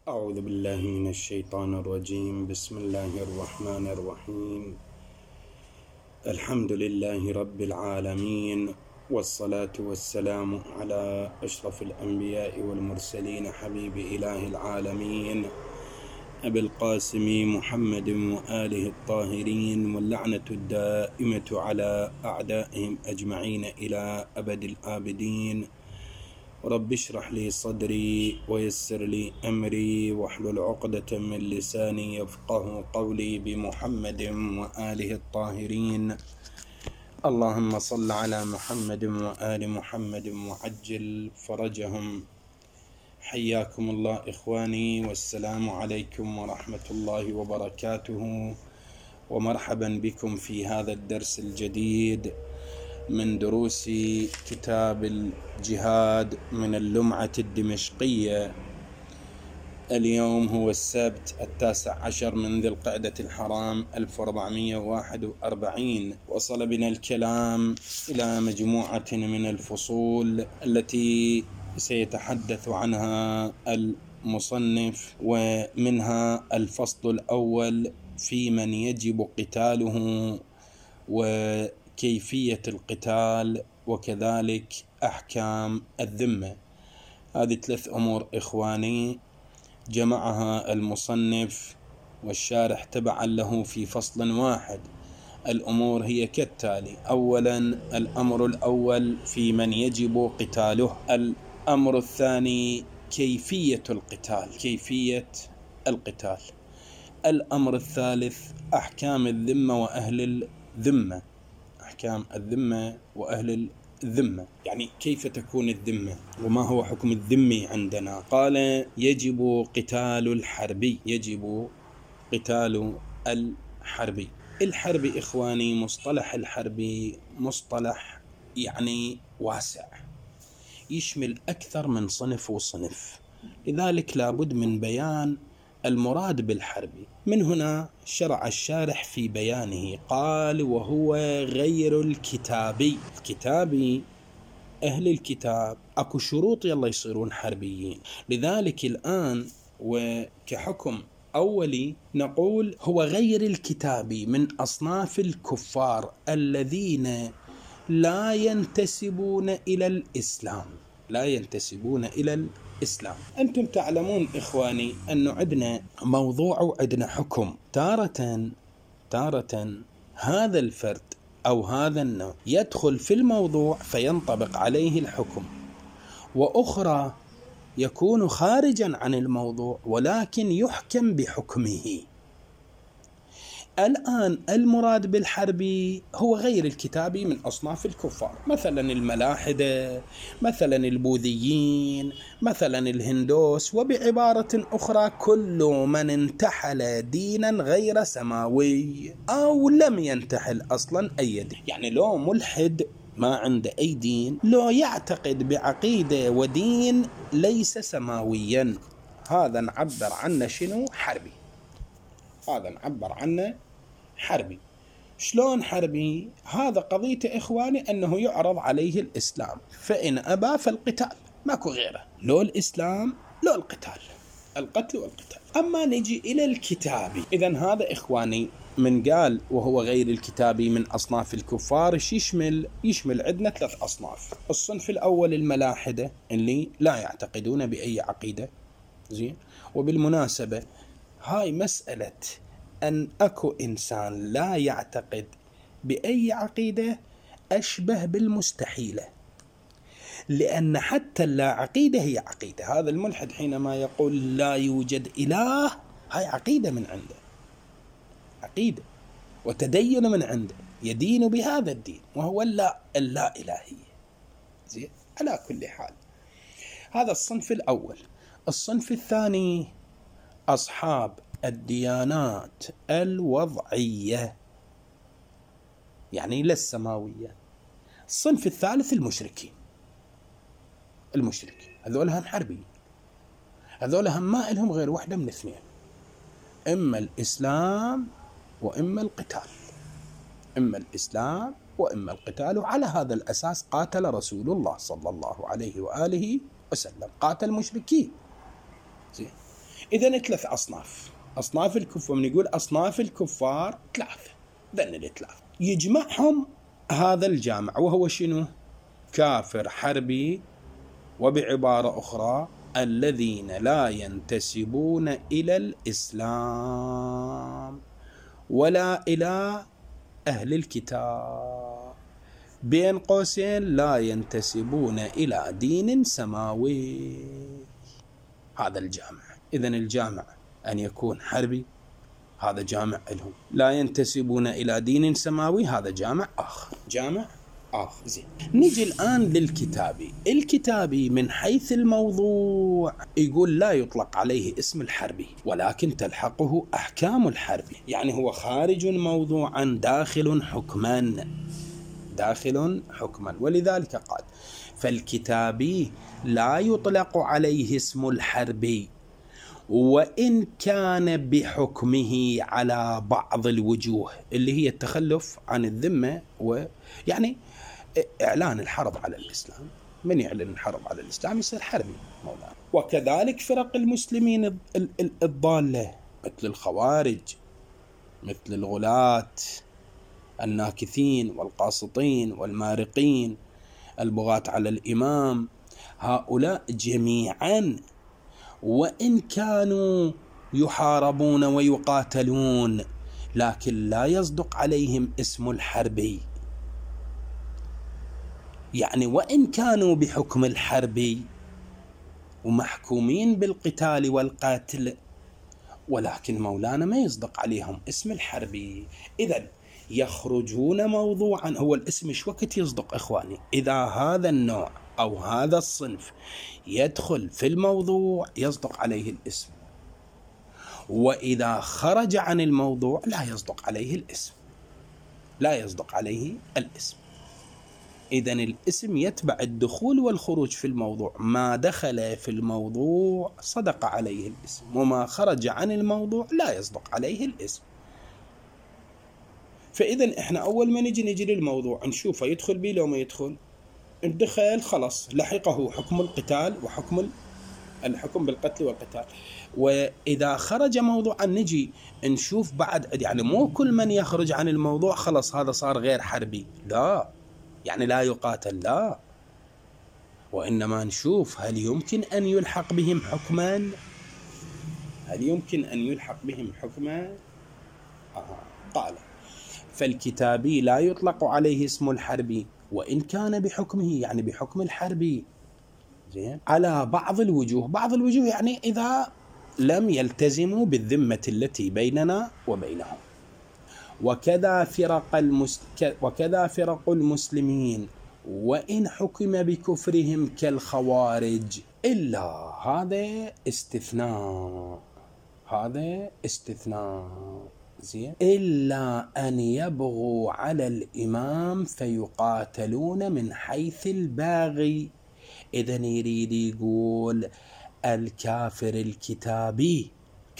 أعوذ بالله من الشيطان الرجيم. بسم الله الرحمن الرحيم. الحمد لله رب العالمين، والصلاة والسلام على أشرف الأنبياء والمرسلين، حبيب إله العالمين أبي القاسم محمد وآله الطاهرين، واللعنة الدائمة على أعدائهم أجمعين إلى أبد الآبدين. رب اشرح لي صدري ويسر لي أمري واحلل عقدة من لساني يفقه قولي، بمحمد وآله الطاهرين. اللهم صل على محمد وآل محمد وعجل فرجهم. حياكم الله إخواني، والسلام عليكم ورحمة الله وبركاته، ومرحبا بكم في هذا الدرس الجديد من دروس كتاب الجهاد من اللمعة الدمشقية. اليوم هو السبت 19 من ذي القعدة الحرام 1441. وصل بنا الكلام إلى مجموعة من الفصول التي سيتحدث عنها المصنف، ومنها الفصل الأول في من يجب قتاله وكيفية القتال، وكذلك أحكام الذمة. هذه 3 أمور إخواني جمعها المصنف والشارح تبعا له في فصل واحد. الأمور هي كالتالي: أولا، الأمر الأول في من يجب قتاله. الأمر الثاني كيفية القتال. الأمر الثالث أحكام الذمة وأهل الذمة. الذمة يعني كيف تكون الذمة وما هو حكم الذمي عندنا. قال: يجب قتال الحربي. الحرب إخواني، مصطلح الحربي مصطلح يعني واسع، يشمل أكثر من صنف وصنف، لذلك لابد من بيان المراد بالحرب. من هنا شرع الشارح في بيانه، قال: وهو غير الكتابي. أهل الكتاب أكو شروط يلا يصيرون حربيين. لذلك الآن وكحكم أولي نقول هو غير الكتابي من أصناف الكفار الذين لا ينتسبون إلى الإسلام. أنتم تعلمون إخواني أنه عندنا موضوع وعندنا حكم. تارة هذا الفرد أو هذا النوع يدخل في الموضوع فينطبق عليه الحكم، وأخرى يكون خارجا عن الموضوع ولكن يحكم بحكمه. الآن المراد بالحرب هو غير الكتابي من أصناف الكفار، مثلا الملاحدة، مثلا البوذيين، مثلا الهندوس، وبعبارة أخرى كل من انتحل دينا غير سماوي أو لم ينتحل أصلا أي دين. يعني لو ملحد ما عنده أي دين، لو يعتقد بعقيدة ودين ليس سماويا، هذا نعبر عنه شنو؟ حربي. شلون حربي؟ هذا قضيته إخواني أنه يعرض عليه الإسلام، فإن أبى فالقتال، ماكو غيره، لو الإسلام لو القتال، القتل والقتال. أما نجي إلى الكتابي، إذن هذا إخواني من قال وهو غير الكتابي من أصناف الكفار يشمل عندنا 3 أصناف. الصنف الأول الملاحدة اللي لا يعتقدون بأي عقيدة. زين، وبالمناسبة هاي مسألة أن أكو إنسان لا يعتقد بأي عقيدة أشبه بالمستحيلة، لأن حتى لا عقيدة هي عقيدة. هذا الملحد حينما يقول لا يوجد إله، هاي عقيدة من عنده، عقيدة وتدين من عنده، يدين بهذا الدين وهو اللا إلهية. زين، على كل حال هذا الصنف الأول. الصنف الثاني أصحاب الديانات الوضعية، يعني لا السماوية. الصنف الثالث المشركين. هذول هم حربيين، هذول هم ما لهم غير واحدة من 2، إما الإسلام وإما القتال. وعلى هذا الأساس قاتل رسول الله صلى الله عليه وآله وسلم، قاتل المشركين. زين، إذن 3 أصناف. أصناف الكفار، من يقول أصناف الكفار 3، ذن ال3 يجمعهم هذا الجامع، وهو شنو؟ كافر حربي، وبعبارة أخرى الذين لا ينتسبون إلى الإسلام ولا إلى أهل الكتاب، بين قوسين لا ينتسبون إلى دين سماوي. هذا الجامع. إذن الجامع أن يكون حربي، هذا جامع لهم. لا ينتسبون إلى دين سماوي، هذا جامع آخر. زين. نجي الآن للكتابي. الكتابي من حيث الموضوع يقول لا يطلق عليه اسم الحربي، ولكن تلحقه أحكام الحربي، يعني هو خارج موضوعا داخل حكما. ولذلك قال فالكتابي لا يطلق عليه اسم الحربي، وإن كان بحكمه على بعض الوجوه، اللي هي التخلف عن الذمة، ويعني إعلان الحرب على الإسلام. من يعلن الحرب على الإسلام يصير حربي مولانا. وكذلك فرق المسلمين الضالة، مثل الخوارج، مثل الغلاة، الناكثين والقاسطين والمارقين، البغاة على الإمام، هؤلاء جميعا وإن كانوا يحاربون ويقاتلون، لكن لا يصدق عليهم اسم الحربي. يعني وإن كانوا بحكم الحرب ومحكومين بالقتال والقتل، ولكن مولانا ما يصدق عليهم اسم الحربي. إذن يخرجون موضوعا. هو الاسم ايش وقت يصدق إخواني؟ إذا هذا النوع أو هذا الصنف يدخل في الموضوع يصدق عليه الاسم، وإذا خرج عن الموضوع لا يصدق عليه الاسم. إذن الاسم يتبع الدخول والخروج في الموضوع. ما دخل في الموضوع صدق عليه الاسم، وما خرج عن الموضوع لا يصدق عليه الاسم. فإذن إحنا أول ما نجي للموضوع نشوفه يدخل بيه لو ما يدخل. الدخل خلص لحقه حكم القتال وحكم الحكم بالقتل والقتال. وإذا خرج موضوعا نجي نشوف بعد، يعني مو كل من يخرج عن الموضوع خلص هذا صار غير حربي، لا، يعني لا يقاتل، لا، وإنما نشوف هل يمكن أن يلحق بهم حكما. قال فالكتابي لا يطلق عليه اسم الحربي وإن كان بحكمه، يعني بحكم الحربي، زين، على بعض الوجوه. يعني إذا لم يلتزموا بالذمة التي بيننا وبينهم. وكذا فرق المسلمين وإن حكم بكفرهم كالخوارج، إلا هذا استثناء، زين، إلا أن يبغوا على الإمام فيقاتلون من حيث الباغي. إذن يريد يقول الكافر الكتابي،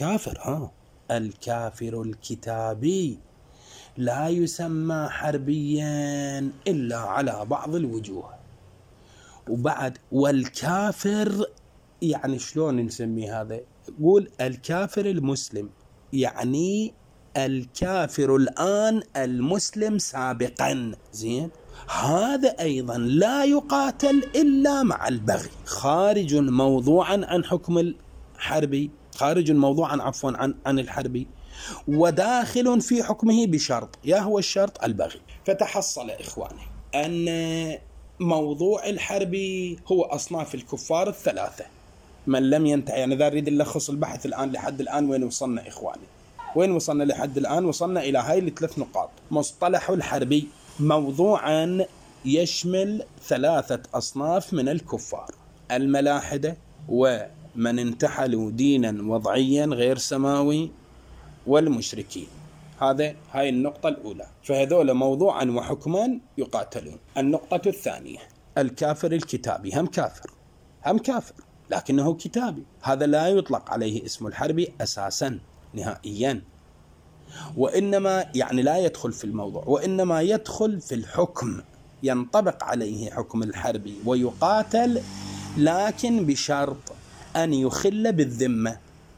الكافر الكتابي لا يسمى حربيا إلا على بعض الوجوه. وبعد والكافر، يعني شلون نسميه هذا؟ يقول الكافر المسلم، يعني الكافر الآن المسلم سابقا، زين، هذا أيضا لا يقاتل إلا مع البغي، خارج موضوعا عن حكم الحربي، خارج موضوعا عن الحربي، وداخل في حكمه بشرط، يا هو الشرط البغي. فتحصل إخواني أن موضوع الحرب هو أصناف الكفار الثلاثة. من لم ينتهي، يعني إذا نريد نلخص البحث الآن لحد الآن وين وصلنا إخواني؟ وين وصلنا لحد الآن؟ وصلنا إلى هاي الثلاث نقاط. مصطلح الحربي موضوعا يشمل 3 أصناف من الكفار: الملاحدة، ومن انتحلوا دينا وضعيا غير سماوي، والمشركين. هاي النقطة الأولى. فهذول موضوعا وحكما يقاتلون. النقطة الثانية الكافر الكتابي، هم كافر لكنه كتابي، هذا لا يطلق عليه اسم الحربي أساسا نهائيا، وإنما يعني لا يدخل في الموضوع، وإنما يدخل في الحكم، ينطبق عليه حكم الحربي ويقاتل، لكن بشرط أن يخل بالذمة.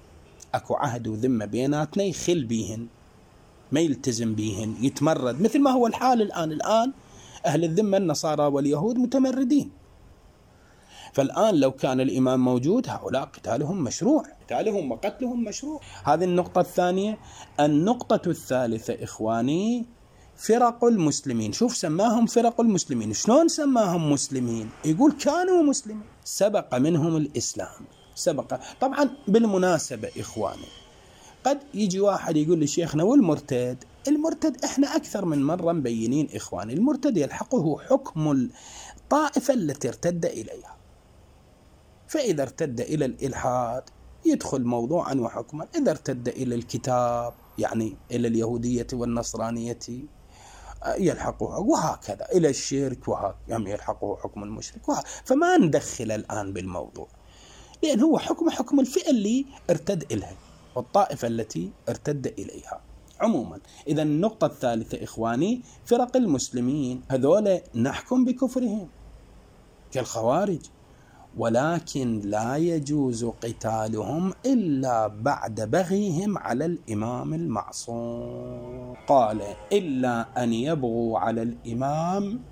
أكو عهد وذمة بيناتنا يخل بيهن، ما يلتزم بيهن، يتمرد، مثل ما هو الحال الآن أهل الذمة النصارى واليهود متمردين. فالآن لو كان الإمام موجود هؤلاء قتالهم مشروع، قتالهم وقتلهم مشروع. هذه النقطة الثانية. النقطة الثالثة إخواني، فرق المسلمين. شوف سماهم فرق المسلمين. شلون سماهم مسلمين؟ يقول كانوا مسلمين، سبق منهم الإسلام، سبق. طبعا بالمناسبة إخواني، قد يجي واحد يقول لي شيخنا والمرتد؟ المرتد احنا أكثر من مرة مبينين إخواني، المرتد يلحقه حكم الطائفة التي ارتد إليها، فإذا ارتد إلى الإلحاد يدخل موضوعا وحكما، إذا ارتد إلى الكتاب يعني إلى اليهودية والنصرانية يلحقه، وهكذا إلى الشرك وهكذا يلحقه حكم المشرك فما ندخل الآن بالموضوع، لأن هو حكم الفئة اللي ارتد إليها والطائفة التي ارتد إليها عموما. إذا النقطة الثالثة إخواني، فرق المسلمين هذول نحكم بكفرهم كالخوارج، ولكن لا يجوز قتالهم إلا بعد بغيهم على الإمام المعصوم. قال إلا أن يبغوا على الإمام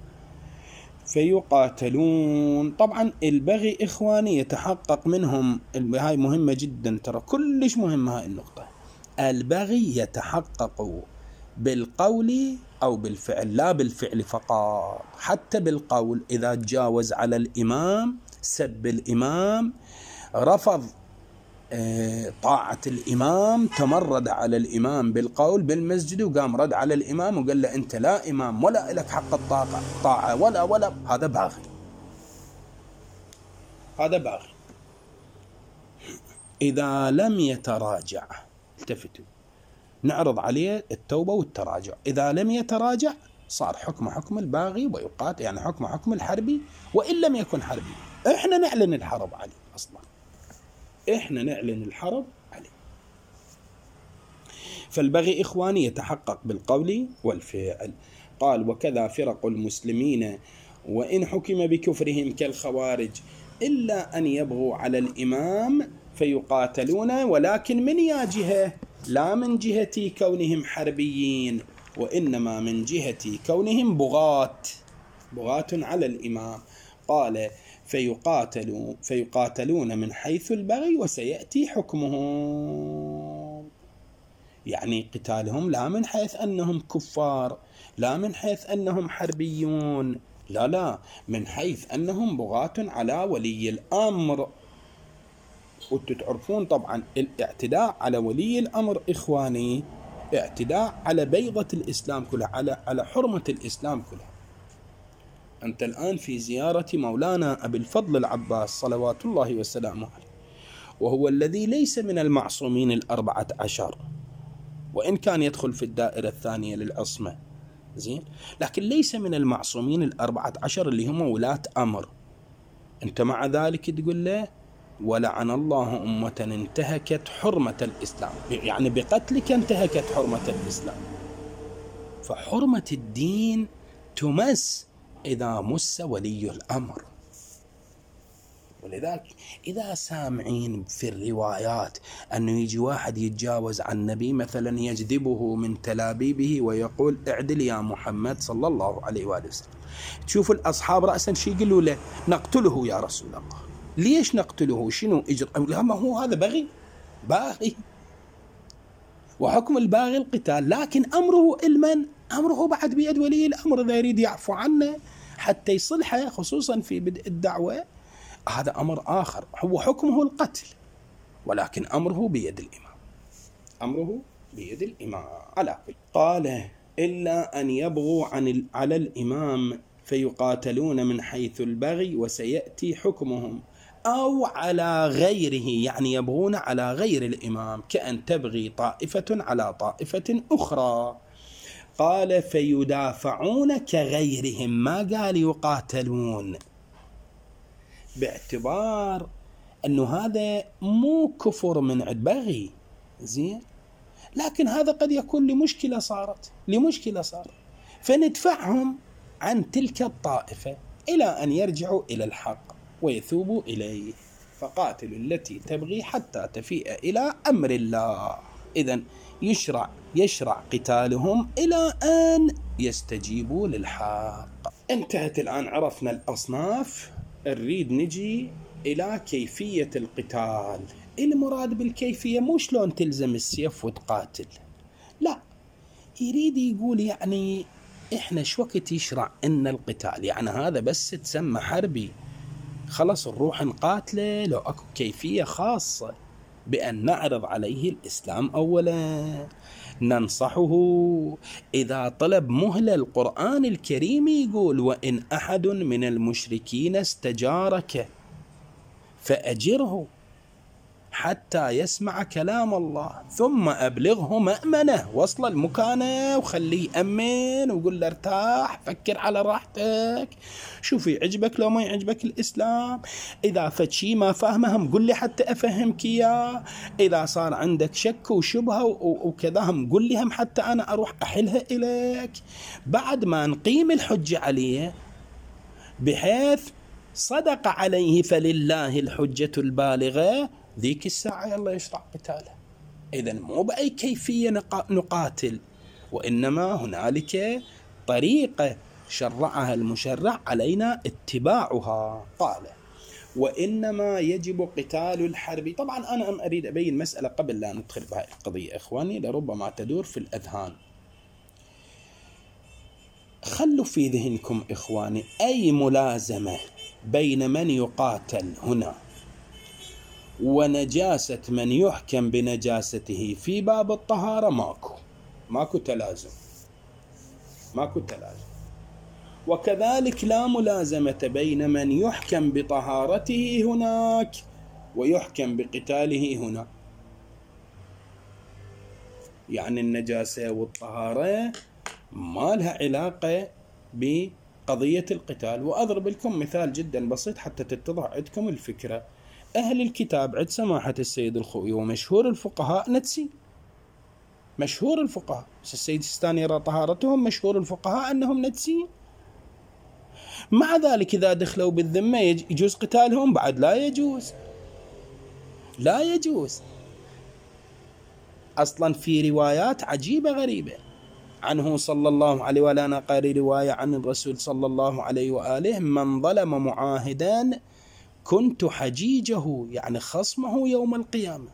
فيقاتلون. طبعا البغي إخواني يتحقق منهم، هاي مهمة جدا، ترى كلش مهمة هاي النقطة. البغي يتحقق بالقول أو بالفعل، لا بالفعل فقط، حتى بالقول. إذا تجاوز على الإمام، سب الإمام، رفض طاعة الإمام، تمرد على الإمام بالقول بالمسجد، وقام رد على الإمام وقال له أنت لا إمام ولا لك حق الطاعة ولا هذا باغي، هذا باغي. إذا لم يتراجع، التفتوا، نعرض عليه التوبة والتراجع. إذا لم يتراجع صار حكم الباغي ويقاتل، يعني حكم الحربي، وإن لم يكن حربي إحنا نعلن الحرب عليه، أصلا إحنا نعلن الحرب عليه. فالبغي إخواني يتحقق بالقول والفعل. قال وكذا فرق المسلمين وإن حكم بكفرهم كالخوارج إلا أن يبغوا على الإمام فيقاتلون، ولكن من يا جهة؟ لا من جهة كونهم حربيين، وإنما من جهة كونهم بغاة على الإمام. قال فيقاتلون من حيث البغي وسيأتي حكمهم، يعني قتالهم لا من حيث أنهم كفار، لا من حيث أنهم حربيون، لا، من حيث أنهم بغاة على ولي الأمر. وتتعرفون طبعا الاعتداء على ولي الأمر إخواني اعتداء على بيضة الإسلام كلها، على حرمة الإسلام كلها. أنت الآن في زيارة مولانا أبي الفضل العباس صلوات الله وسلامه عليه، وهو الذي ليس من المعصومين 14، وإن كان يدخل في الدائرة الثانية للعصمة، زين، لكن ليس من المعصومين 14 اللي هم ولاة أمر. أنت مع ذلك تقول له ولعن الله أمة انتهكت حرمة الإسلام، يعني بقتلك انتهكت حرمة الإسلام. فحرمة الدين تمس إذا مس ولي الأمر. ولذلك إذا سامعين في الروايات أنه يجي واحد يتجاوز عن النبي مثلا، يجذبه من تلابيبه ويقول اعدل يا محمد صلى الله عليه وآله وسلم، تشوف الأصحاب رأسا شي يقولوا له نقتله يا رسول الله. ليش نقتله؟ شنو إجر؟ لا، ما هو هذا باغي، وحكم الباغي القتال، لكن أمره أمره بعد بيد ولي الأمر، إذا يريد يعفو عنه حتى يصلحه، خصوصا في بدء الدعوة، هذا أمر آخر، هو حكمه القتل، ولكن أمره بيد الإمام، أمره بيد الإمام على كل. قال إلا أن يبغوا على الإمام فيقاتلون من حيث البغي وسيأتي حكمهم، أو على غيره، يعني يبغون على غير الإمام، كأن تبغي طائفة على طائفة أخرى. قال فيدافعون كغيرهم، ما قال يقاتلون، باعتبار أنه هذا مو كفر من عند بغي، زين، لكن هذا قد يكون لمشكلة صارت، فندفعهم عن تلك الطائفة إلى أن يرجعوا إلى الحق ويثوبوا إليه. فقاتلوا التي تبغي حتى تفيء إلى أمر الله. إذن يشرع قتالهم إلى أن يستجيبوا للحق. انتهت الآن، عرفنا الأصناف، نريد نجي إلى كيفية القتال. المراد بالكيفية مو شلون تلزم السيف وتقاتل، لا، يريد يقول يعني إحنا شو وقت يشرع إن القتال، يعني هذا بس تسمى حربي خلص نروح نقاتله، لو أكو كيفية خاصة بأن نعرض عليه الإسلام أولا، ننصحه. إذا طلب مهلة القرآن الكريم يقول وإن أحد من المشركين استجارك فأجره حتى يسمع كلام الله ثم أبلغه مأمنه. وصل المكانة وخليه يأمن وقل له ارتاح، فكر على راحتك، شوف يعجبك لو ما يعجبك الإسلام. إذا فشي ما فاهمهم قل لي حتى أفهمك إياه. إذا صار عندك شك وشبهة وكذا هم قل لي هم حتى أنا أروح أحلها إليك. بعد ما نقيم الحجة عليه بحيث صدق عليه فلله الحجة البالغة، ذيك الساعة يلا يشرع قتاله. إذن مو بأي كيفية نقاتل، وإنما هنالك طريقة شرعها المشرع علينا اتباعها. قال وإنما يجب قتال الحرب. طبعا أنا أريد أبين مسألة قبل لا ندخل بهذه القضية إخواني، لربما تدور في الأذهان. خلوا في ذهنكم إخواني أي ملازمة بين من يقاتل هنا ونجاسة من يحكم بنجاسته في باب الطهارة ماكو تلازم، وكذلك لا ملازمة بين من يحكم بطهارته هناك ويحكم بقتاله هنا. يعني النجاسة والطهارة ما لها علاقة بقضية القتال. وأضرب لكم مثال جدا بسيط حتى تتضح عندكم الفكرة. أهل الكتاب عند سماحة السيد الخوئي ومشهور الفقهاء نتسي، مشهور الفقهاء، السيد السيستاني يرى طهارتهم، مشهور الفقهاء أنهم نتسين. مع ذلك إذا دخلوا بالذمة يجوز قتالهم؟ بعد لا يجوز. أصلا في روايات عجيبة غريبة عنه صلى الله عليه وآله، أنا قاري رواية عن الرسول صلى الله عليه وآله: من ظلم معاهدا كنت حجيجه، يعني خصمه يوم القيامة.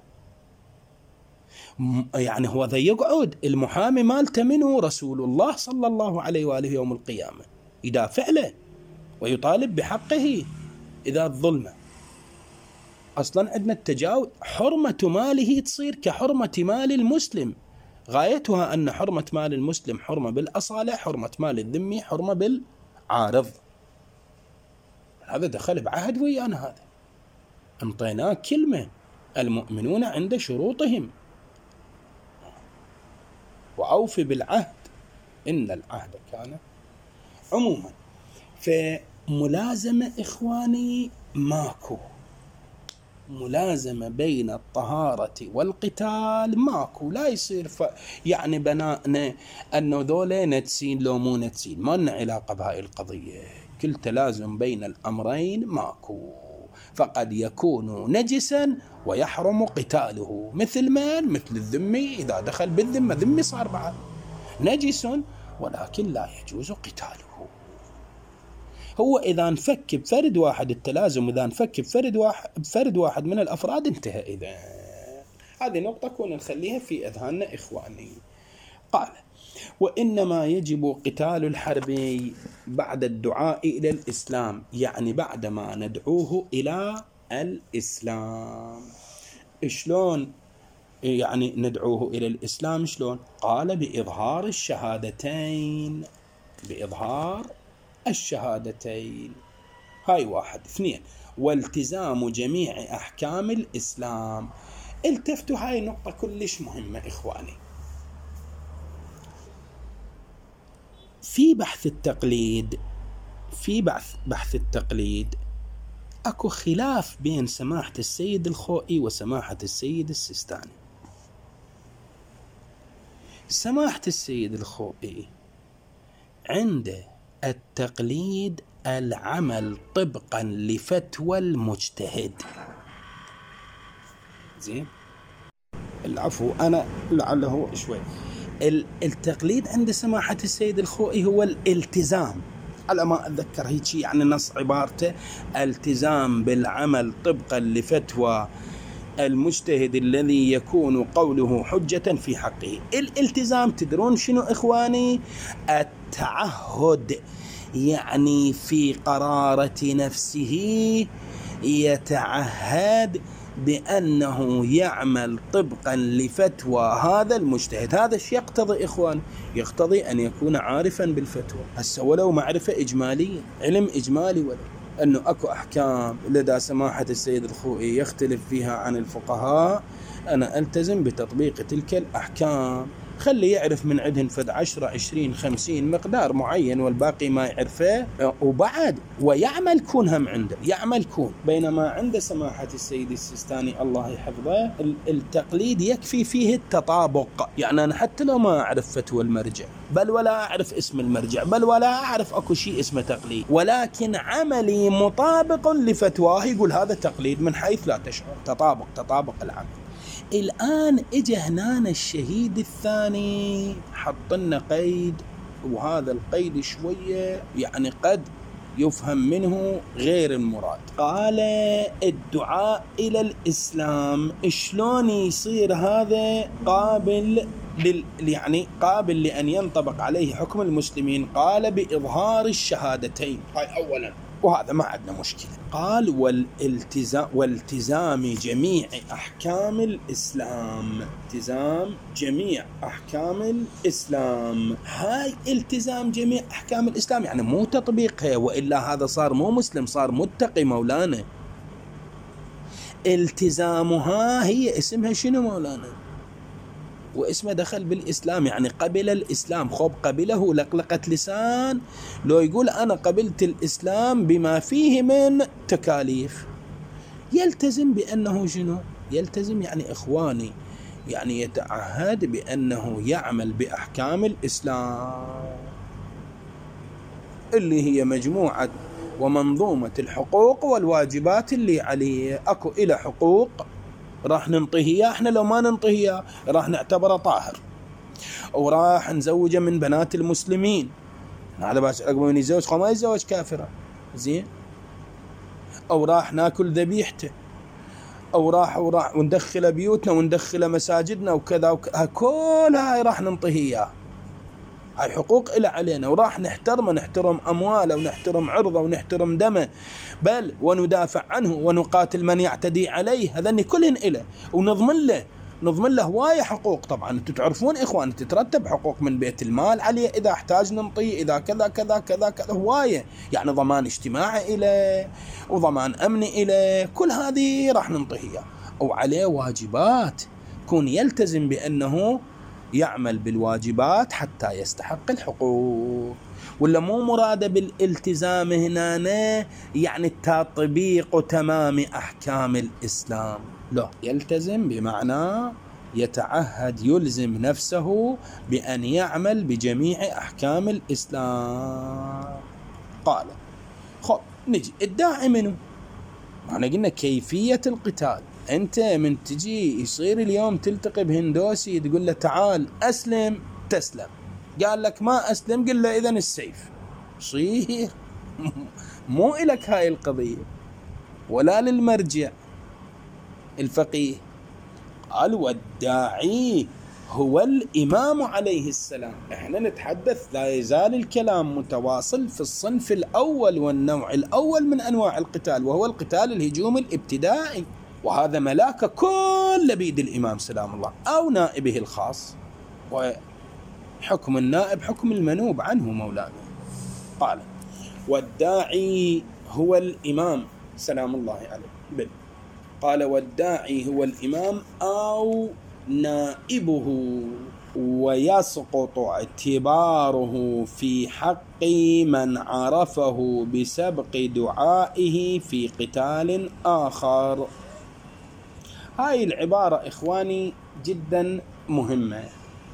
يعني هو ذا يقعد المحامي مالته منه رسول الله صلى الله عليه وآله يوم القيامة يدافع له ويطالب بحقه إذا الظلمة. أصلا عندنا التجاوز، حرمة ماله تصير كحرمة مال المسلم، غايتها أن حرمة مال المسلم حرمة بالأصالة، حرمة مال الذمي حرمة بالعارض. هذا دخل بعهد ويانا، هذا انطيناه كلمة: المؤمنون عند شروطهم وأوف بالعهد إن العهد كان. عموما فملازمة إخواني ماكو، ملازمة بين الطهارة والقتال ماكو. لا يصير يعني بناءنا أنه ذولا نتسين لو مو نتسين، ما لنا علاقة بهاي القضية. كل تلازم بين الأمرين ماكو. فقد يكون نجسا ويحرم قتاله، مثل الذمي. إذا دخل بالذمة ذمي صار بعد نجس، ولكن لا يجوز قتاله. هو إذا نفك بفرد واحد التلازم، إذا نفك بفرد واحد من الأفراد انتهى. إذا هذه نقطة كنا نخليها في أذهاننا إخواني. قال وإنما يجب قتال الحرب بعد الدعاء إلى الإسلام، يعني بعدما ندعوه إلى الإسلام. شلون يعني ندعوه إلى الإسلام؟ شلون؟ قال بإظهار الشهادتين، بإظهار الشهادتين. هاي واحد. اثنين، والتزام جميع أحكام الإسلام. التفتوا، هاي نقطة كلش مهمة إخواني. في بحث التقليد اكو خلاف بين سماحة السيد الخوئي وسماحة السيد السيستاني. سماحة السيد الخوئي عنده التقليد العمل طبقا لفتوى المجتهد، زين. العفو، أنا لعله شوي. التقليد عند سماحة السيد الخوئي هو الالتزام، على ما أتذكر هيك يعني نص عبارته: التزام بالعمل طبقا لفتوى المجتهد الذي يكون قوله حجة في حقه. الالتزام تدرون شنو إخواني؟ التعهد، يعني في قرارة نفسه يتعهد بأنه يعمل طبقا لفتوى هذا المجتهد. هذا الشيء يقتضي إخوان، يقتضي أن يكون عارفا بالفتوى، هسه ولو معرفة إجمالية، علم إجمالي، ولو أنه أكو أحكام لدى سماحة السيد الخوئي يختلف فيها عن الفقهاء، أنا ألتزم بتطبيق تلك الأحكام. خلي يعرف من عندهن فد 10 20 50 مقدار معين والباقي ما يعرفه، وبعد ويعمل كون هم عنده، يعمل كون. بينما عند سماحة السيد السيستاني الله يحفظه التقليد يكفي فيه التطابق، يعني أنا حتى لو ما أعرف فتوى المرجع، بل ولا أعرف اسم المرجع، بل ولا أعرف أكو شيء اسمه تقليد، ولكن عملي مطابق لفتواه، يقول هذا تقليد من حيث لا تشعر. تطابق العمل. الآن إجا هنا الشهيد الثاني حط لنا قيد، وهذا القيد شوية يعني قد يفهم منه غير المراد. قال: الدعاء إلى الإسلام شلون يصير هذا قابل يعني قابل لأن ينطبق عليه حكم المسلمين؟ قال: بإظهار الشهادتين، هاي أولا، وهذا ما عندنا مشكلة. قال: والتزام جميع أحكام الإسلام، التزام جميع أحكام الإسلام. هاي التزام جميع أحكام الإسلام يعني مو تطبيقها، وإلا هذا صار مو مسلم، صار متقي مولانا. التزامها هي اسمها شنو مولانا؟ واسمه دخل بالإسلام، يعني قبل الإسلام. خب قبله لقلقة لسان، لو يقول أنا قبلت الإسلام بما فيه من تكاليف، يلتزم بأنه شنو؟ يلتزم يعني إخواني يعني يتعهد بأنه يعمل بأحكام الإسلام اللي هي مجموعة ومنظومة الحقوق والواجبات اللي عليه. أكو إلى حقوق راح ننطيها، احنا لو ما ننطيها راح نعتبره طاهر، او راح نزوجه من بنات المسلمين، هذا بس عقب من يتزوج ما يتزوج كافرة، زين، او راح ناكل ذبيحته، او راح وندخله بيوتنا وندخله مساجدنا وكذا كل هاي راح ننطيها. هاي حقوق إلى علينا، وراح نحترم أمواله ونحترم عرضه ونحترم دمه، بل وندافع عنه ونقاتل من يعتدي عليه، هذني كلهن إله، ونضمن له هواية حقوق. طبعا انتم تعرفون إخوان تترتب حقوق من بيت المال عليه إذا احتاج ننطيه، إذا كذا كذا كذا كذا، هواية يعني ضمان اجتماعي إله وضمان أمني إله، كل هذه راح ننطيها. وعليه واجبات، كون يلتزم بأنه يعمل بالواجبات حتى يستحق الحقوق. ولا مو مراد بالالتزام هنا يعني تطبيق تمام أحكام الإسلام، لا، يلتزم بمعنى يتعهد، يلزم نفسه بأن يعمل بجميع أحكام الإسلام. قال: خب نجي الداعي منه، احنا قلنا كيفية القتال. انت من تجي يصير اليوم تلتقي بهندوسي تقول له تعال اسلم، تسلم، قال لك ما اسلم، قل له اذن السيف. صير مو إلك هاي القضية ولا للمرجع الفقيه. قال: والداعي هو الإمام عليه السلام. احنا نتحدث، لا يزال الكلام متواصل في الصنف الأول والنوع الأول من أنواع القتال، وهو القتال الهجوم الابتدائي، وهذا ملاك كل بيد الإمام سلام الله أو نائبه الخاص، وحكم النائب حكم المنوب عنه مولانا. قال: والداعي هو الإمام سلام الله عليه. قال: والداعي هو الإمام أو نائبه، ويسقط اعتباره في حق من عرفه بسبق دعائه في قتال آخر. هاي العبارة إخواني جدا مهمة.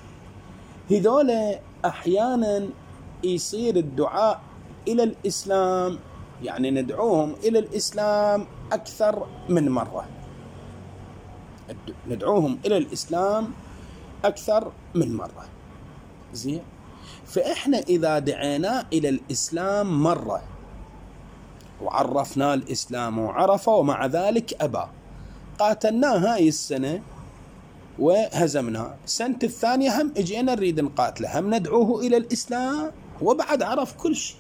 هذول أحيانا يصير الدعاء إلى الإسلام، يعني ندعوهم إلى الإسلام أكثر من مرة. ندعوهم إلى الإسلام أكثر من مرة. زين، فإحنا إذا دعينا إلى الإسلام مرة وعرفنا الإسلام وعرفه ومع ذلك أبى، قاتلناه هاي السنة وهزمناه، السنة الثانية هم اجينا نريد نقاتله، هم ندعوه إلى الإسلام، هو بعد عرف كل شيء.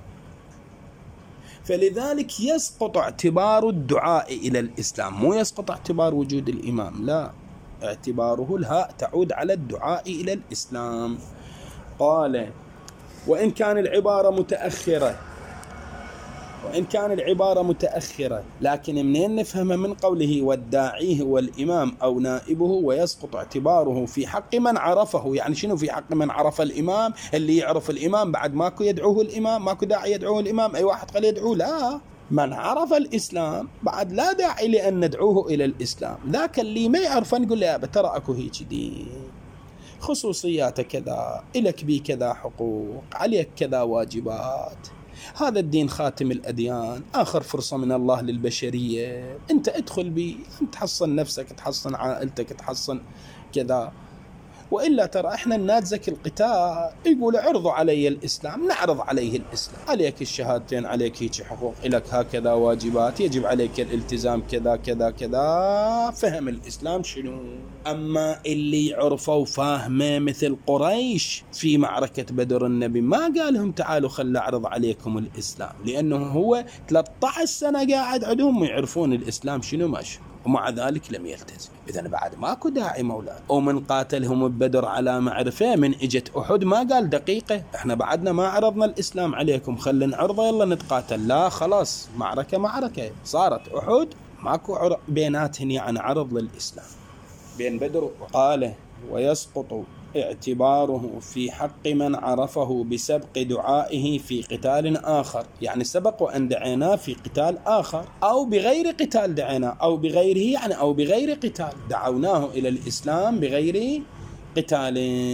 فلذلك يسقط اعتبار الدعاء إلى الإسلام، مو يسقط اعتبار وجود الإمام، لا، اعتباره الهاء تعود على الدعاء إلى الإسلام. قال وإن كان العبارة متأخرة لكن منين نفهمها؟ من قوله والداعي هو الإمام أو نائبه، ويسقط اعتباره في حق من عرفه. يعني شنو في حق من عرف الإمام؟ اللي يعرف الإمام بعد ماكو يدعوه الإمام، ماكو داعي يدعوه الإمام، أي واحد قال يدعوه، لا، من عرف الإسلام بعد لا داعي لأن ندعوه إلى الإسلام. ذاك اللي ما يعرفه نقول له ترى أكو هيك دين، خصوصياته كذا، إلك بي كذا حقوق، عليك كذا واجبات، هذا الدين خاتم الأديان، آخر فرصة من الله للبشرية، أنت ادخل بي، تحصن نفسك، تحصن عائلتك، تحصن كذا. وإلا ترى إحنا ننازك القتال، يقول عرضوا علي الإسلام، نعرض عليه الإسلام، عليك الشهادتين، عليك هيك حقوق، إلك هكذا واجبات، يجب عليك الالتزام كذا كذا كذا. فهم الإسلام شنو. أما اللي عرفوا فاهمه مثل قريش في معركة بدر، النبي ما قال لهم تعالوا خل أعرض عليكم الإسلام، لأنه هو 13 سنة قاعد عندهم يعرفون الإسلام شنو ماشي، ومع ذلك لم يلتزم. إذن بعد ماكو داعي مولانا. ومن قاتلهم ببدر على معرفة، من اجت أحد ما قال دقيقة احنا بعدنا ما عرضنا الإسلام عليكم، خلنا نعرضه يلا نتقاتل، لا، خلاص معركة صارت أحد، ماكو بيناتهن يعني عرض للإسلام بين بدر. قال ويسقط اعتباره في حق من عرفه بسبق دعائه في قتال آخر، يعني سبق وأن دعيناه في قتال آخر، أو بغير قتال دعيناه، أو بغيره يعني أو بغير قتال دعوناه إلى الإسلام بغير قتال،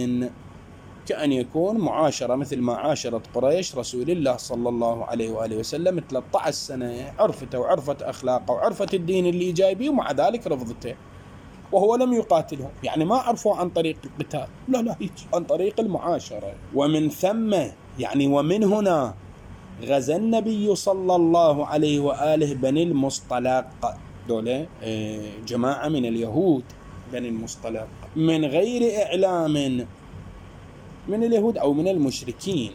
كأن يكون معاشرة مثل ما عاشرت قريش رسول الله صلى الله عليه وآله وسلم 13 سنة، عرفته وعرفت أخلاقه وعرفت الدين اللي جايبه، ومع ذلك رفضته وهو لم يقاتلهم، يعني ما عرفوا عن طريق القتال، لا عن طريق المعاشرة. ومن ثم يعني ومن هنا غزا النبي صلى الله عليه وآله بني المصطلق، دولة جماعة من اليهود بني المصطلق، من غير إعلام من اليهود أو من المشركين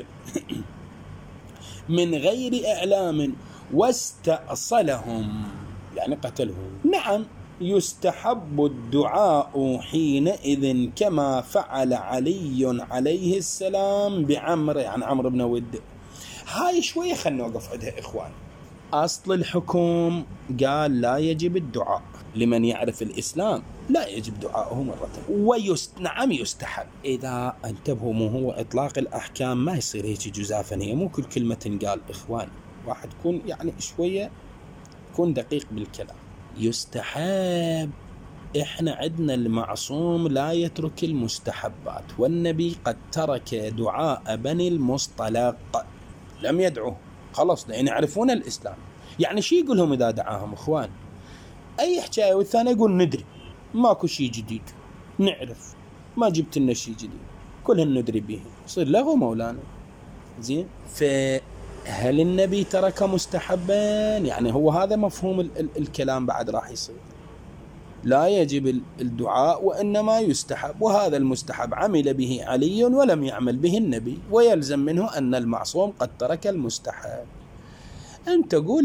من غير إعلام، واستأصلهم يعني قتلهم. نعم، يستحب الدعاء حينئذ كما فعل علي عليه السلام بعمر، يعني عمرو بن ود. هاي شوية خلنا نوقف عندها إخوان. أصل الحكم قال لا يجب الدعاء لمن يعرف الإسلام، لا يجب دعاءه مرة، نعم يستحب إذا انتبهوا. مو هو إطلاق الأحكام ما يصير هيك جزافا، هي مو كل كلمة تنقال إخوان، واحد يكون يعني شوية يكون دقيق بالكلام. يستحب، إحنا عندنا المعصوم لا يترك المستحبات، والنبي قد ترك دعاء بني المصطلق، لم يدعوه خلاص لأن يعرفون الإسلام. يعني شي يقولهم إذا دعاهم إخوان؟ أي حكاية، والثاني يقول ندري ماكو شي جديد، نعرف ما جبت لنا شي جديد، كلهن ندري به، يصير لغو مولانا. زين، فهل النبي ترك مستحبا؟ يعني هو هذا مفهوم الكلام بعد راح يصير. لا يجب الدعاء وإنما يستحب، وهذا المستحب عمل به علي ولم يعمل به النبي، ويلزم منه أن المعصوم قد ترك المستحب. أنت تقول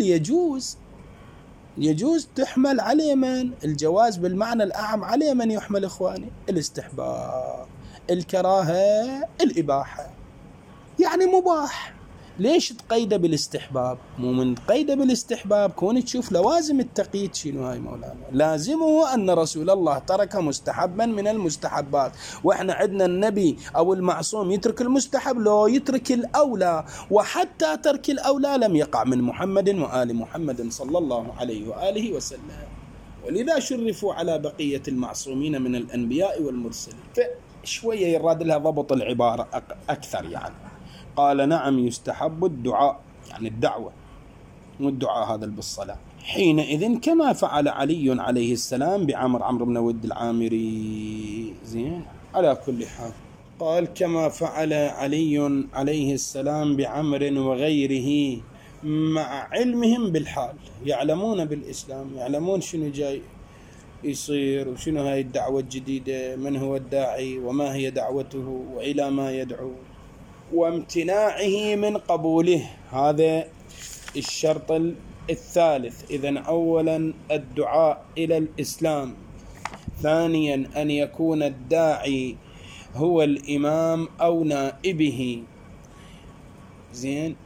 يجوز تحمل عليه من الجواز بالمعنى الأعم، عليه من يحمل إخواني الاستحباب، الكراهة، الإباحة، يعني مباح. ليش تقيده بالاستحباب؟ مو من تقيده بالاستحباب كون تشوف لوازم التقييد شنو. هاي مولانا لازمه أن رسول الله ترك مستحبا من المستحبات، وإحنا عندنا النبي أو المعصوم يترك المستحب، لو يترك الأولى، وحتى ترك الأولى لم يقع من محمد وآل محمد صلى الله عليه وآله وسلم، ولذا شرفوا على بقية المعصومين من الأنبياء والمرسلين. فشوية يراد لها ضبط العبارة أكثر يعني. قال نعم يستحب الدعاء، يعني الدعوة، مو الدعاء هذا بالصلاة، حينئذ كما فعل علي عليه السلام عمرو بن ود العامري. زين، على كل حال قال كما فعل علي عليه السلام بعمر وغيره مع علمهم بالحال، يعلمون بالإسلام، يعلمون شنو جاي يصير وشنو هاي الدعوة الجديدة، من هو الداعي وما هي دعوته وإلى ما يدعو، وامتناعه من قبوله. هذا الشرط الثالث. إذن أولا الدعاء إلى الإسلام، ثانيا أن يكون الداعي هو الإمام أو نائبه، زين،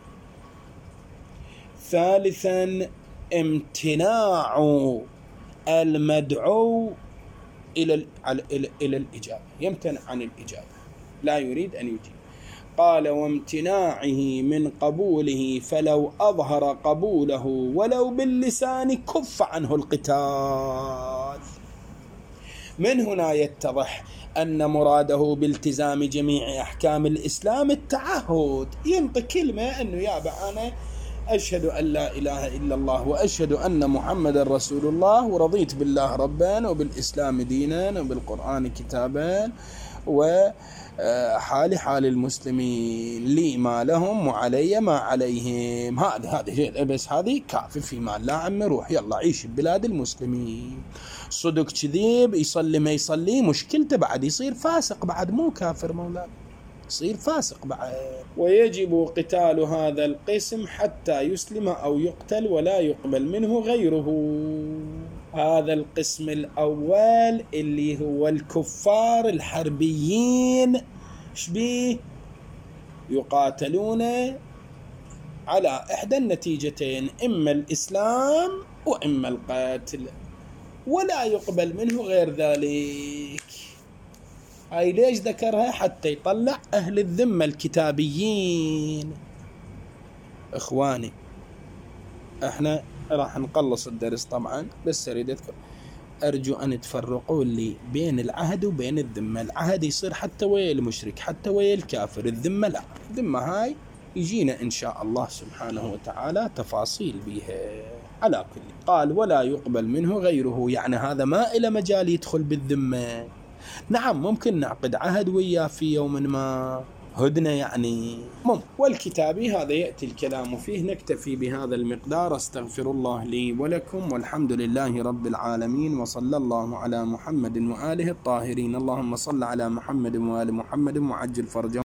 ثالثا امتناع المدعو إلى الإجابة، يمتنع عن الإجابة، لا يريد أن يجيب. قال وامتناعه من قبوله، فلو أظهر قبوله ولو باللسان كف عنه القتال. من هنا يتضح أن مراده بالتزام جميع أحكام الإسلام التعهد، ينطق كلمة أنه يابا أنا أشهد أن لا إله إلا الله وأشهد أن محمد رسول الله، ورضيت بالله ربا وبالإسلام دينا وبالقرآن كتابا، وحال حال المسلمين، لي ما لهم وعلي ما عليهم. هذا بس هذه كافي في مال، لا عمي روح يلا عيش ببلاد المسلمين. صدق كذيب، يصلي ما يصلي مشكلته، بعد يصير فاسق، بعد مو كافر مولانا، يصير فاسق بعد. ويجب قتال هذا القسم حتى يسلم أو يقتل ولا يقبل منه غيره. هذا القسم الأول اللي هو الكفار الحربيين، شبيه يقاتلون على إحدى النتيجتين، إما الإسلام وإما القتل، ولا يقبل منه غير ذلك. هاي ليش ذكرها؟ حتى يطلع أهل الذمة الكتابيين. إخواني احنا راح نقلص الدرس طبعا، بس أريد أذكر، أرجو أن تفرقوا لي بين العهد وبين الذمة. العهد يصير حتى ويا المشرك، حتى ويا الكافر، الذمة لا. الذمة هاي يجينا إن شاء الله سبحانه وتعالى تفاصيل بها. على كل قال ولا يقبل منه غيره، يعني هذا ما إلى مجال يدخل بالذمة. نعم ممكن نعقد عهد وياه في يوم ما، هدنة يعني ممكن. والكتابي هذا يأتي الكلام فيه. نكتفي بهذا المقدار. استغفر الله لي ولكم، والحمد لله رب العالمين، وصلى الله على محمد وآله الطاهرين. اللهم صل على محمد وآل محمد وعجل فرجهم.